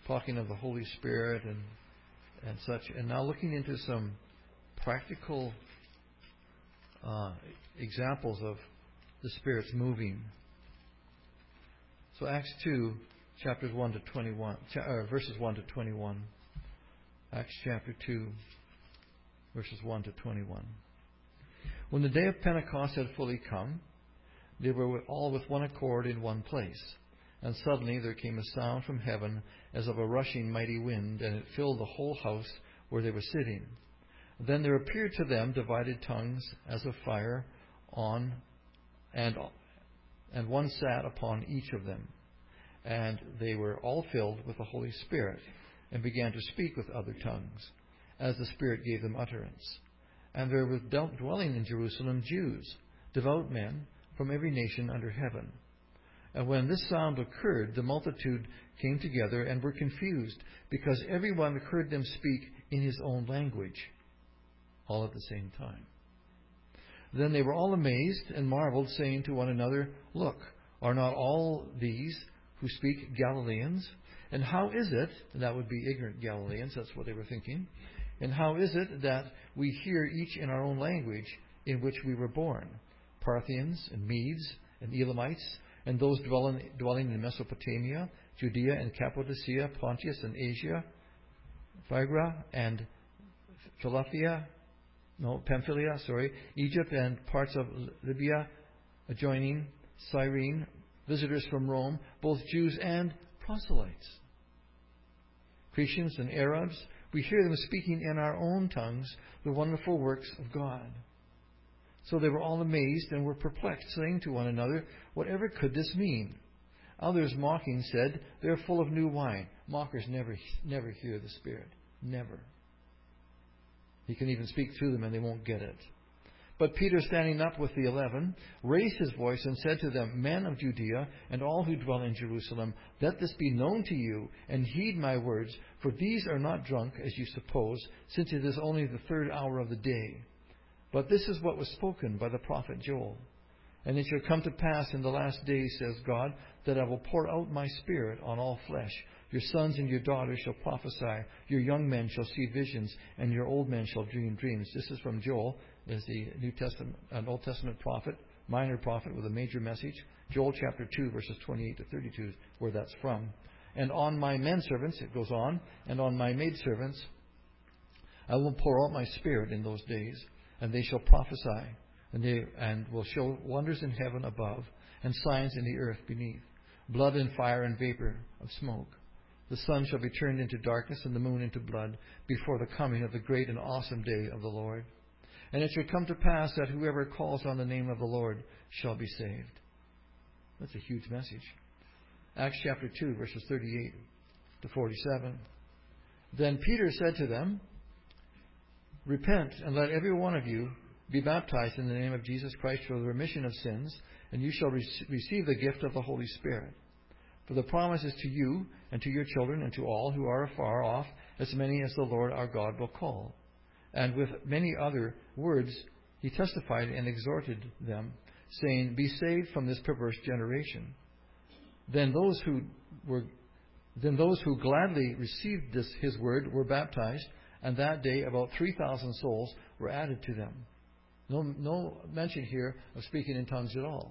talking of the Holy Spirit and such, and now looking into some practical examples of the Spirit's moving. So Acts 2, chapters 1 to 21, verses 1 to 21. Acts chapter 2, verses 1 to 21. When the day of Pentecost had fully come, they were all with one accord in one place. And suddenly there came a sound from heaven as of a rushing mighty wind, and it filled the whole house where they were sitting. Then there appeared to them divided tongues as of fire, and one sat upon each of them. And they were all filled with the Holy Spirit, and began to speak with other tongues, as the Spirit gave them utterance. And there were dwelling in Jerusalem Jews, devout men, from every nation under heaven. And when this sound occurred, the multitude came together and were confused, because everyone heard them speak in his own language, all at the same time. Then they were all amazed and marveled, saying to one another, "Look, are not all these who speak Galileans? And how is it," and that would be ignorant Galileans, that's what they were thinking, "and how is it that we hear each in our own language in which we were born? Parthians and Medes and Elamites, and those dwelling in Mesopotamia, Judea and Cappadocia, Pontus and Asia, Phrygia and Pamphylia, Egypt and parts of Libya adjoining, Cyrene, visitors from Rome, both Jews and proselytes, Cretians and Arabs, we hear them speaking in our own tongues the wonderful works of God." So they were all amazed and were perplexed, saying to one another, "Whatever could this mean?" Others, mocking, said, "They are full of new wine." Mockers never hear the Spirit. Never. He can even speak through them and they won't get it. But Peter, standing up with the 11, raised his voice and said to them, "Men of Judea and all who dwell in Jerusalem, let this be known to you, and heed my words, for these are not drunk, as you suppose, since it is only the 3rd hour of the day. But this is what was spoken by the prophet Joel. And it shall come to pass in the last days, says God, that I will pour out my Spirit on all flesh. Your sons and your daughters shall prophesy. Your young men shall see visions, and your old men shall dream dreams." This is from Joel, is the New Testament, an Old Testament prophet, minor prophet with a major message. Joel chapter 2, verses 28 to 32 is where that's from. "And on my men servants," it goes on, "and on my maid servants, I will pour out my Spirit in those days, and they shall prophesy, and will show wonders in heaven above, and signs in the earth beneath, blood and fire and vapor of smoke. The sun shall be turned into darkness and the moon into blood before the coming of the great and awesome day of the Lord. And it shall come to pass that whoever calls on the name of the Lord shall be saved." That's a huge message. Acts chapter 2, verses 38 to 47. "Then Peter said to them, Repent, and let every one of you be baptized in the name of Jesus Christ for the remission of sins, and you shall receive the gift of the Holy Spirit. For the promise is to you and to your children and to all who are afar off, as many as the Lord our God will call." And with many other words he testified and exhorted them, saying, "Be saved from this perverse generation." Then those who gladly received his word were baptized, and that day about 3,000 souls were added to them. No mention here of speaking in tongues at all.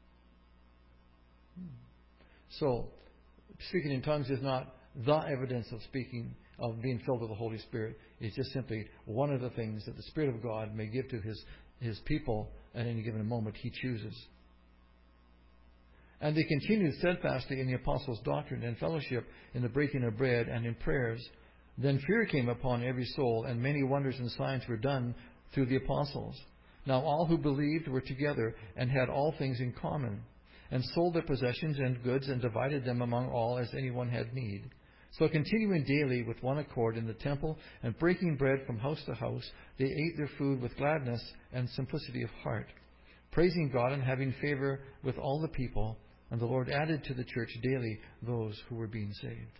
So, speaking in tongues is not the evidence of being filled with the Holy Spirit. It's just simply one of the things that the Spirit of God may give to His people at any given moment He chooses. "And they continued steadfastly in the apostles' doctrine and fellowship, in the breaking of bread and in prayers. Then fear came upon every soul, and many wonders and signs were done through the apostles. Now all who believed were together and had all things in common, and sold their possessions and goods and divided them among all as anyone had need. So continuing daily with one accord in the temple and breaking bread from house to house, they ate their food with gladness and simplicity of heart, praising God and having favor with all the people. And the Lord added to the church daily those who were being saved."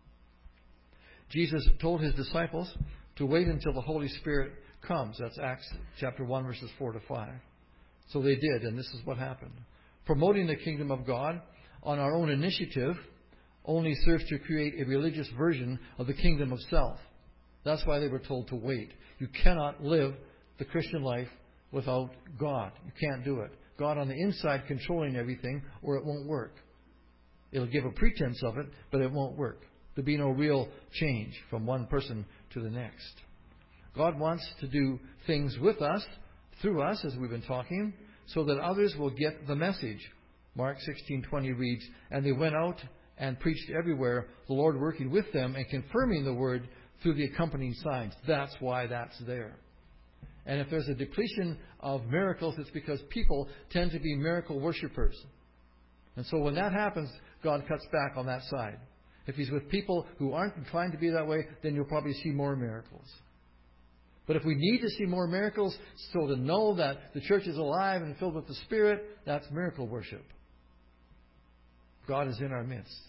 Jesus told His disciples to wait until the Holy Spirit comes. That's Acts chapter 1, verses 4 to 5. So they did, and this is what happened. Promoting the kingdom of God on our own initiative only serves to create a religious version of the kingdom of self. That's why they were told to wait. You cannot live the Christian life without God. You can't do it. God on the inside controlling everything, or it won't work. It'll give a pretense of it, but it won't work. There'll be no real change from one person to the next. God wants to do things with us, through us, as we've been talking, so that others will get the message. Mark 16:20 reads, "And they went out and preached everywhere, the Lord working with them and confirming the word through the accompanying signs." That's why that's there. And if there's a depletion of miracles, it's because people tend to be miracle worshippers. And so when that happens, God cuts back on that side. If He's with people who aren't inclined to be that way, then you'll probably see more miracles. But if we need to see more miracles, so to know that the church is alive and filled with the Spirit, that's miracle worship. God is in our midst.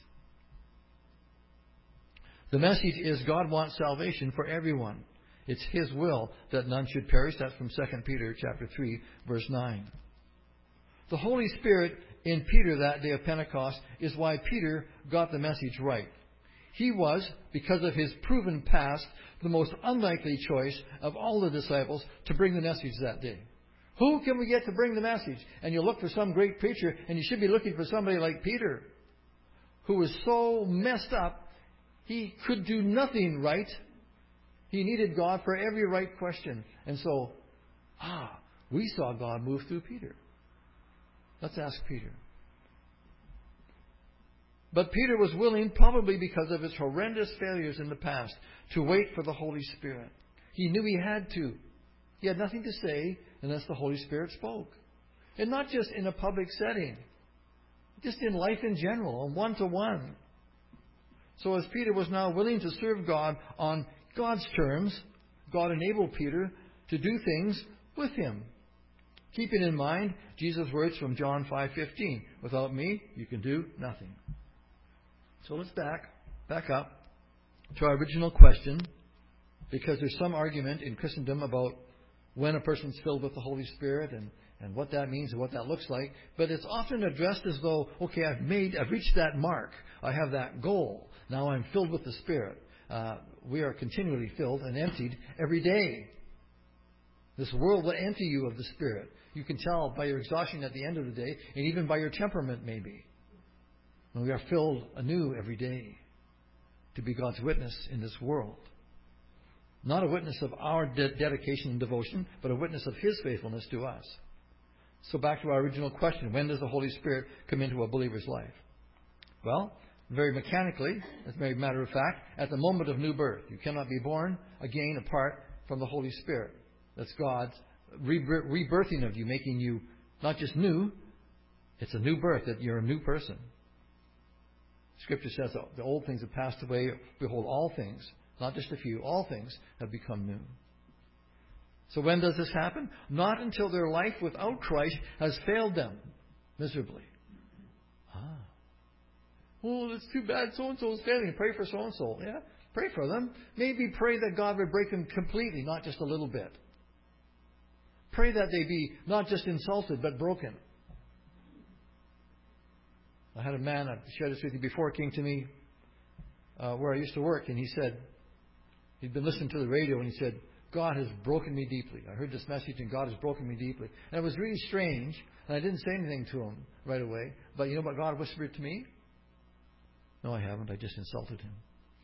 The message is God wants salvation for everyone. It's His will that none should perish. That's from 2 Peter chapter 3, verse 9. The Holy Spirit in Peter that day of Pentecost is why Peter got the message right. He was, because of his proven past, the most unlikely choice of all the disciples to bring the message that day. Who can we get to bring the message? And you look for some great preacher, and you should be looking for somebody like Peter, who was so messed up, he could do nothing right. He needed God for every right question. And so, we saw God move through Peter. Let's ask Peter. But Peter was willing, probably because of his horrendous failures in the past, to wait for the Holy Spirit. He knew he had to. He had nothing to say unless the Holy Spirit spoke. And not just in a public setting, just in life in general, and one-to-one. So as Peter was now willing to serve God on God's terms, God enabled Peter to do things with Him. Keeping in mind Jesus' words from John 5:15. Without me, you can do nothing. So let's back up to our original question, because there's some argument in Christendom about when a person's filled with the Holy Spirit and what that means and what that looks like. But it's often addressed as though, okay, I've reached that mark. I have that goal. Now I'm filled with the Spirit. We are continually filled and emptied every day. This world will empty you of the Spirit. You can tell by your exhaustion at the end of the day, and even by your temperament maybe. And we are filled anew every day to be God's witness in this world. Not a witness of our dedication and devotion, but a witness of His faithfulness to us. So back to our original question, when does the Holy Spirit come into a believer's life? Well, very mechanically, as a matter of fact, at the moment of new birth. You cannot be born again apart from the Holy Spirit. That's God's rebirthing of you, making you not just new, it's a new birth, that you're a new person. Scripture says that the old things have passed away. Behold, all things, not just a few, all things have become new. So when does this happen? Not until their life without Christ has failed them miserably. Oh, it's too bad so-and-so is failing. Pray for so-and-so. Yeah, pray for them. Maybe pray that God would break them completely, not just a little bit. Pray that they be not just insulted, but broken. I had a man, I've shared this with you before, came to me where I used to work, and he said, he'd been listening to the radio, and he said, God has broken me deeply. I heard this message, and God has broken me deeply. And it was really strange, and I didn't say anything to him right away. But you know what God whispered to me? No, I haven't. I just insulted him.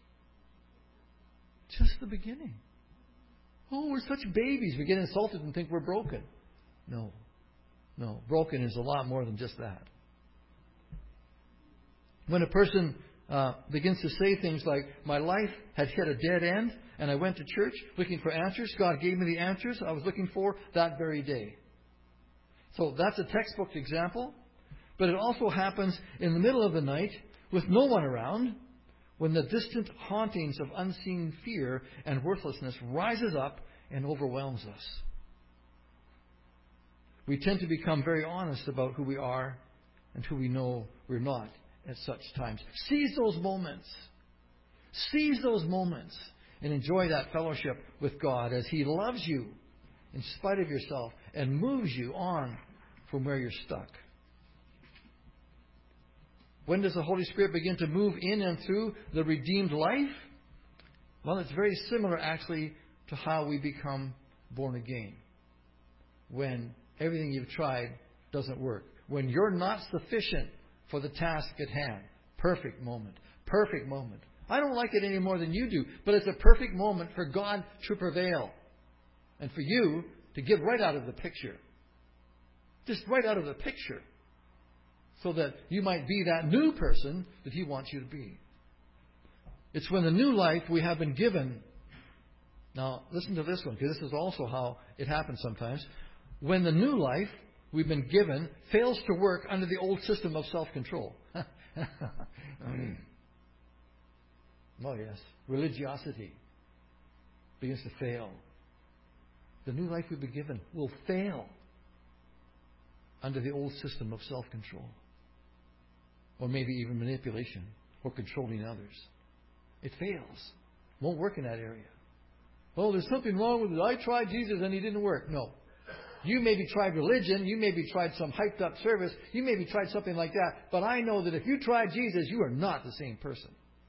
Just the beginning. Oh, we're such babies. We get insulted and think we're broken. No. Broken is a lot more than just that. When a person begins to say things like, my life had hit a dead end, and I went to church looking for answers. God gave me the answers I was looking for that very day. So that's a textbook example. But it also happens in the middle of the night with no one around, when the distant hauntings of unseen fear and worthlessness rises up and overwhelms us. We tend to become very honest about who we are and who we know we're not at such times. Seize those moments. Seize those moments and enjoy that fellowship with God as He loves you in spite of yourself and moves you on from where you're stuck. When does the Holy Spirit begin to move in and through the redeemed life? Well, it's very similar actually to how we become born again. When everything you've tried doesn't work. When you're not sufficient for the task at hand. Perfect moment. Perfect moment. I don't like it any more than you do, but it's a perfect moment for God to prevail. And for you to get right out of the picture. Just right out of the picture. So that you might be that new person that He wants you to be. It's when the new life we have been given. Now, listen to this one, because this is also how it happens sometimes. When the new life we've been given fails to work under the old system of self-control. Oh, yes. Religiosity begins to fail. The new life we've been given will fail under the old system of self-control. Or maybe even manipulation or controlling others. It fails. Won't work in that area. Oh, there's something wrong with it. I tried Jesus and He didn't work. No. You maybe tried religion. You maybe tried some hyped up service. You maybe tried something like that. But I know that if you tried Jesus, you are not the same person.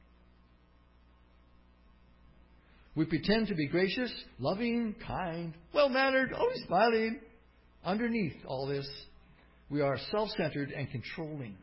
We pretend to be gracious, loving, kind, well-mannered, always smiling. Underneath all this, we are self-centered and controlling.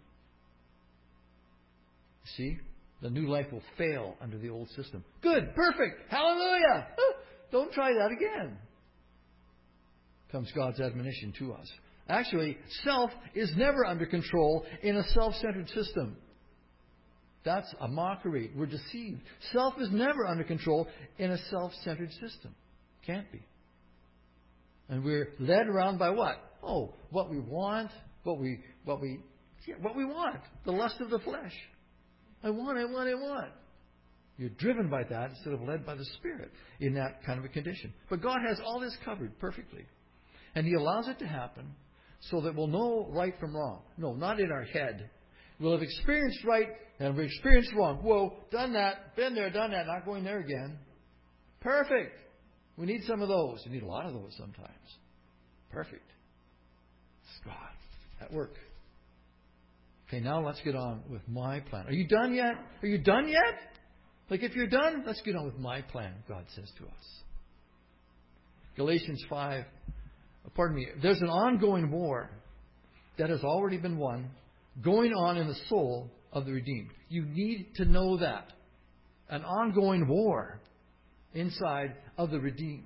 See? The new life will fail under the old system. Good, perfect, hallelujah! Don't try that again. Comes God's admonition to us. Actually, self is never under control in a self-centered system. That's a mockery. We're deceived. Self is never under control in a self-centered system. Can't be. And we're led around by what? Oh, what we want, what we want. The lust of the flesh. I want. You're driven by that instead of led by the Spirit in that kind of a condition. But God has all this covered perfectly. And He allows it to happen so that we'll know right from wrong. No, not in our head. We'll have experienced right and we've experienced wrong. Whoa, done that, been there, done that, not going there again. Perfect. We need some of those. We need a lot of those sometimes. Perfect. It's God at work. Okay, now let's get on with my plan. Are you done yet? Are you done yet? Like if you're done, let's get on with my plan, God says to us. Galatians 5. There's an ongoing war that has already been won, going on in the soul of the redeemed. You need to know that. An ongoing war inside of the redeemed.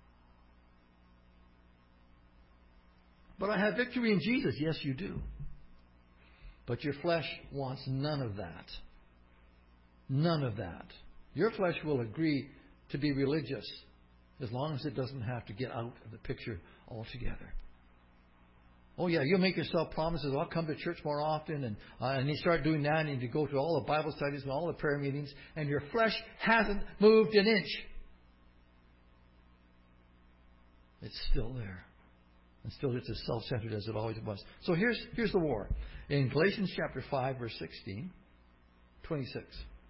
But I have victory in Jesus. Yes, you do. But your flesh wants none of that. None of that. Your flesh will agree to be religious as long as it doesn't have to get out of the picture altogether. Oh yeah, you'll make yourself promises. I'll come to church more often, and you start doing that, and you go to all the Bible studies and all the prayer meetings, and your flesh hasn't moved an inch. It's still there. And still it's as self-centered as it always was. So here's the war. In Galatians chapter 5, verse 16, 26.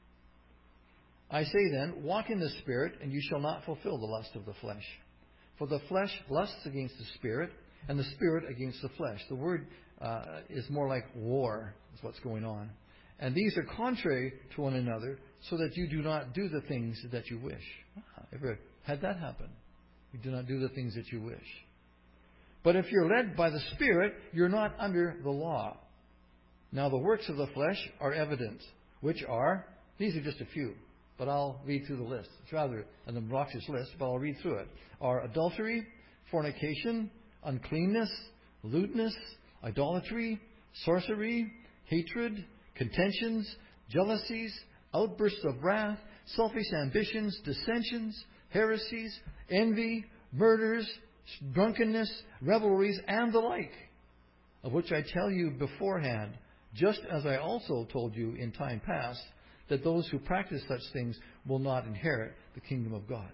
I say then, walk in the Spirit, and you shall not fulfill the lust of the flesh. For the flesh lusts against the Spirit, and the Spirit against the flesh. The word is more like war, is what's going on. And these are contrary to one another, so that you do not do the things that you wish. Ever had that happen? You do not do the things that you wish. But if you're led by the Spirit, you're not under the law. Now the works of the flesh are evident, which are, these are just a few, but I'll read through the list. It's rather an obnoxious list, but I'll read through it. Are adultery, fornication, uncleanness, lewdness, idolatry, sorcery, hatred, contentions, jealousies, outbursts of wrath, selfish ambitions, dissensions, heresies, envy, murders, drunkenness, revelries, and the like, of which I tell you beforehand, just as I also told you in time past, that those who practice such things will not inherit the kingdom of God.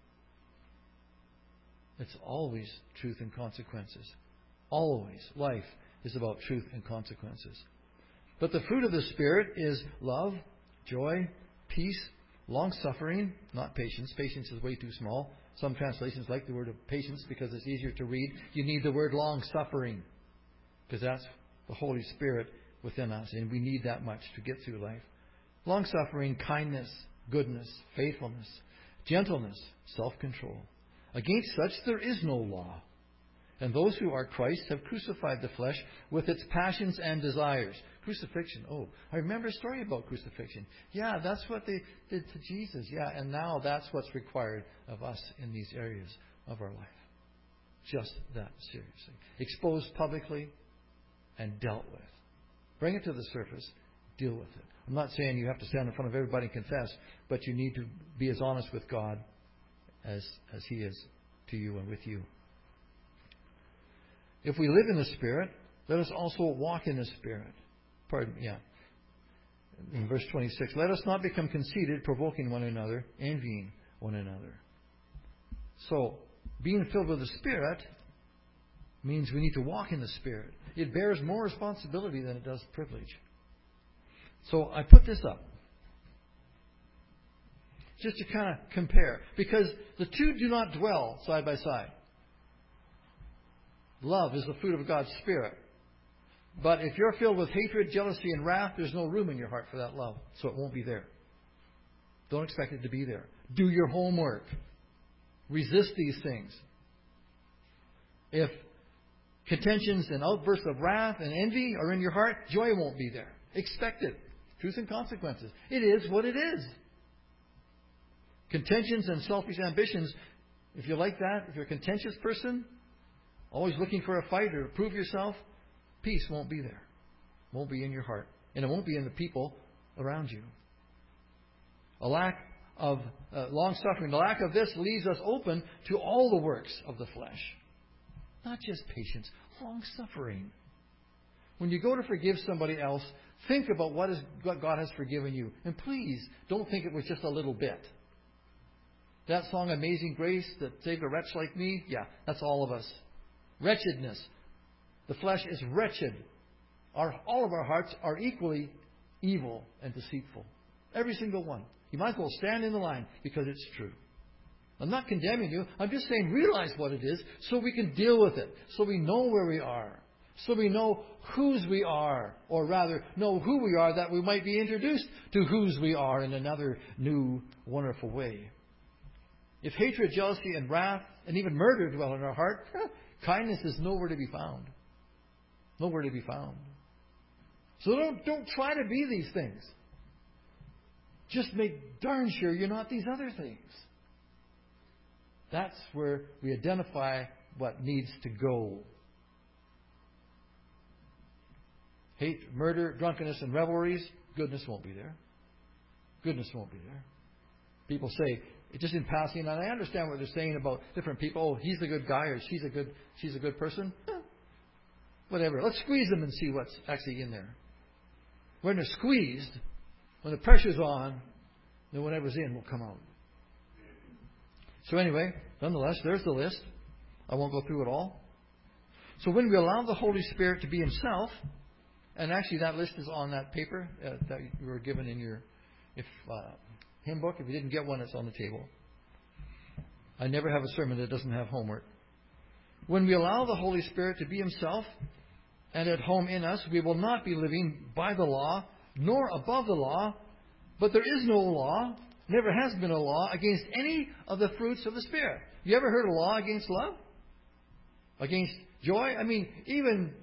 It's always truth and consequences. Always. Life is about truth and consequences. But the fruit of the Spirit is love, joy, peace, long-suffering, not patience. Patience is way too small. Some translations like the word of patience because it's easier to read. You need the word long-suffering because that's the Holy Spirit within us, and we need that much to get through life. Long-suffering, kindness, goodness, faithfulness, gentleness, self-control. Against such there is no law. And those who are Christ have crucified the flesh with its passions and desires. Crucifixion. Oh, I remember a story about crucifixion. Yeah, that's what they did to Jesus. Yeah, and now that's what's required of us in these areas of our life. Just that seriously. Exposed publicly and dealt with. Bring it to the surface. Deal with it. I'm not saying you have to stand in front of everybody and confess, but you need to be as honest with God as He is to you and with you. If we live in the Spirit, let us also walk in the Spirit. In verse 26, let us not become conceited, provoking one another, envying one another. So, being filled with the Spirit means we need to walk in the Spirit. It bears more responsibility than it does privilege. So I put this up just to kind of compare, because the two do not dwell side by side. Love is the fruit of God's Spirit. But if you're filled with hatred, jealousy, and wrath, there's no room in your heart for that love. So it won't be there. Don't expect it to be there. Do your homework. Resist these things. If contentions and outbursts of wrath and envy are in your heart, joy won't be there. Expect it. Truth and consequences. It is what it is. Contentions and selfish ambitions, if you like that, if you're a contentious person, always looking for a fight or to prove yourself, peace won't be there. Won't be in your heart. And it won't be in the people around you. A lack of long-suffering. The lack of this leaves us open to all the works of the flesh. Not just patience, long-suffering. When you go to forgive somebody else, think about what God has forgiven you. And please, don't think it was just a little bit. That song, Amazing Grace, that saved a wretch like me, yeah, that's all of us. Wretchedness. The flesh is wretched. All of our hearts are equally evil and deceitful. Every single one. You might as well stand in the line because it's true. I'm not condemning you. I'm just saying realize what it is so we can deal with it. So we know where we are. So we know whose we are. Or rather, know who we are, that we might be introduced to whose we are in another new, wonderful way. If hatred, jealousy, and wrath, and even murder dwell in our heart, kindness is nowhere to be found. Nowhere to be found. So don't try to be these things. Just make darn sure you're not these other things. That's where we identify what needs to go. Hate, murder, drunkenness, and revelries, goodness won't be there. Goodness won't be there. People say, just in passing, and I understand what they're saying about different people. Oh, he's a good guy or she's a good person. Whatever. Let's squeeze them and see what's actually in there. When they're squeezed, when the pressure's on, then whatever's in will come out. So anyway, nonetheless, there's the list. I won't go through it all. So when we allow the Holy Spirit to be Himself, and actually that list is on that paper that you were given in your hymn book. If you didn't get one, it's on the table. I never have a sermon that doesn't have homework. When we allow the Holy Spirit to be Himself and at home in us, we will not be living by the law, nor above the law, but there is no law, never has been a law, against any of the fruits of the Spirit. You ever heard a law against love? Against joy? I mean, even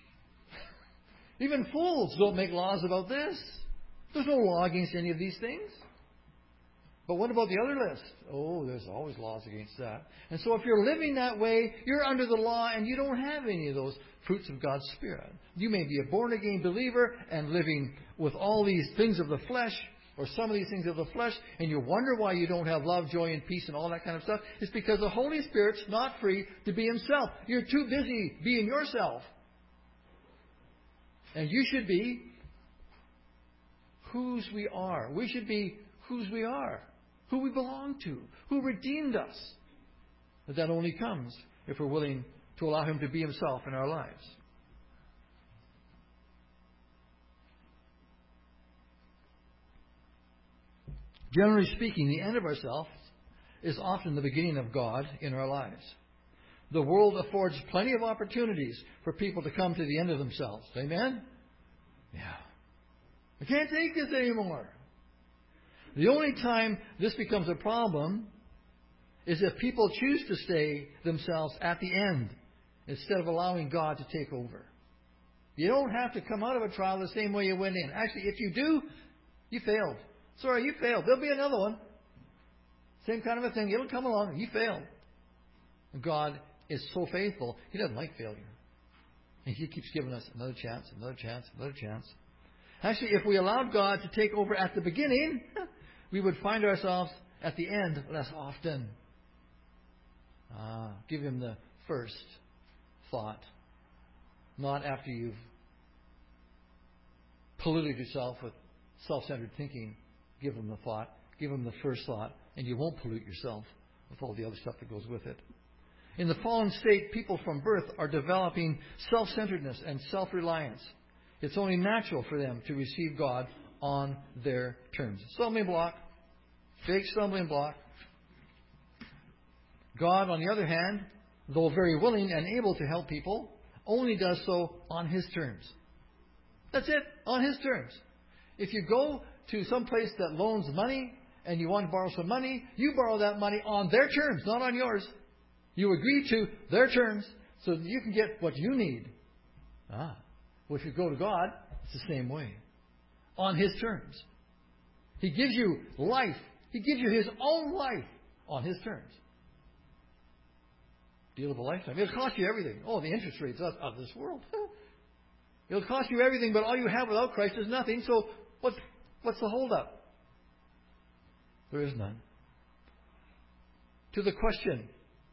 fools don't make laws about this. There's no law against any of these things. But what about the other list? Oh, there's always laws against that. And so if you're living that way, you're under the law and you don't have any of those fruits of God's Spirit. You may be a born-again believer and living with all these things of the flesh, or some of these things of the flesh, and you wonder why you don't have love, joy, and peace and all that kind of stuff. It's because the Holy Spirit's not free to be Himself. You're too busy being yourself. And you should be whose we are. We should be whose we are. Who we belong to. Who redeemed us. But that only comes if we're willing to allow Him to be Himself in our lives. Generally speaking, the end of ourselves is often the beginning of God in our lives. The world affords plenty of opportunities for people to come to the end of themselves. Amen? Yeah. I can't take this anymore. The only time this becomes a problem is if people choose to stay themselves at the end instead of allowing God to take over. You don't have to come out of a trial the same way you went in. Actually, if you do, you failed. Sorry, you failed. There'll be another one. Same kind of a thing. It'll come along. You failed. God is so faithful. He doesn't like failure. And He keeps giving us another chance, another chance, another chance. Actually, if we allowed God to take over at the beginning, we would find ourselves at the end less often. Give Him the first thought. Not after you've polluted yourself with self-centered thinking. Give Him the thought. Give Him the first thought. And you won't pollute yourself with all the other stuff that goes with it. In the fallen state, people from birth are developing self-centeredness and self-reliance. It's only natural for them to receive God on their terms. Stumbling block. Big stumbling block. God, on the other hand, though very willing and able to help people, only does so on His terms. That's it, on His terms. If you go to some place that loans money and you want to borrow some money, you borrow that money on their terms, not on yours. You agree to their terms so that you can get what you need. Well, if you go to God, it's the same way. On His terms. He gives you life. He gives you His own life on His terms. Deal of a lifetime. It'll cost you everything. Oh, the interest rates of this world. It'll cost you everything, but all you have without Christ is nothing. So what's the holdup? There is none. To the question,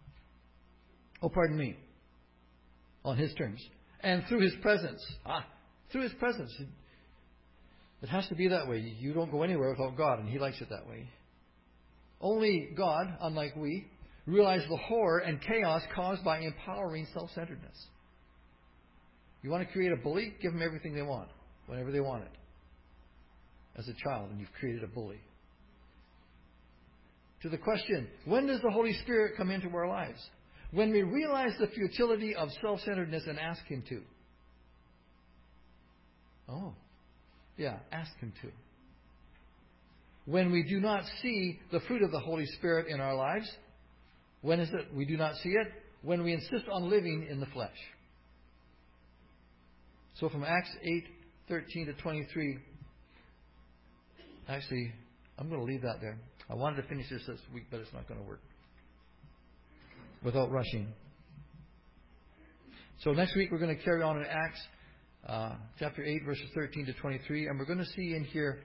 on His terms. And through His presence. Through His presence. It has to be that way. You don't go anywhere without God, and He likes it that way. Only God, unlike we, realizes the horror and chaos caused by empowering self-centeredness. You want to create a bully? Give them everything they want, whenever they want it. As a child, and you've created a bully. To the question, when does the Holy Spirit come into our lives? When we realize the futility of self-centeredness and ask Him to. Ask Him to. When we do not see the fruit of the Holy Spirit in our lives. When is it we do not see it? When we insist on living in the flesh. So from Acts 8:13 to 23. Actually, I'm going to leave that there. I wanted to finish this week, but it's not going to work. Without rushing. So next week we're going to carry on in Acts chapter 8, verses 13 to 23. And we're going to see in here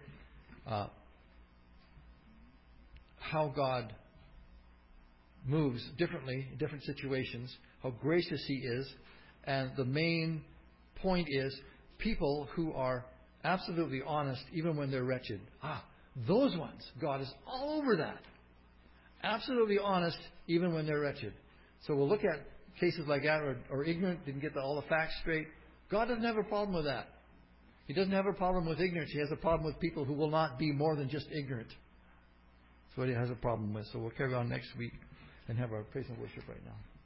how God moves differently in different situations, how gracious He is. And the main point is people who are absolutely honest even when they're wretched. Those ones, God is all over that. Absolutely honest even when they're wretched. So we'll look at cases like that, or ignorant, didn't get all the facts straight. God doesn't have a problem with that. He doesn't have a problem with ignorance. He has a problem with people who will not be more than just ignorant. That's what He has a problem with. So we'll carry on next week and have our praise and worship right now.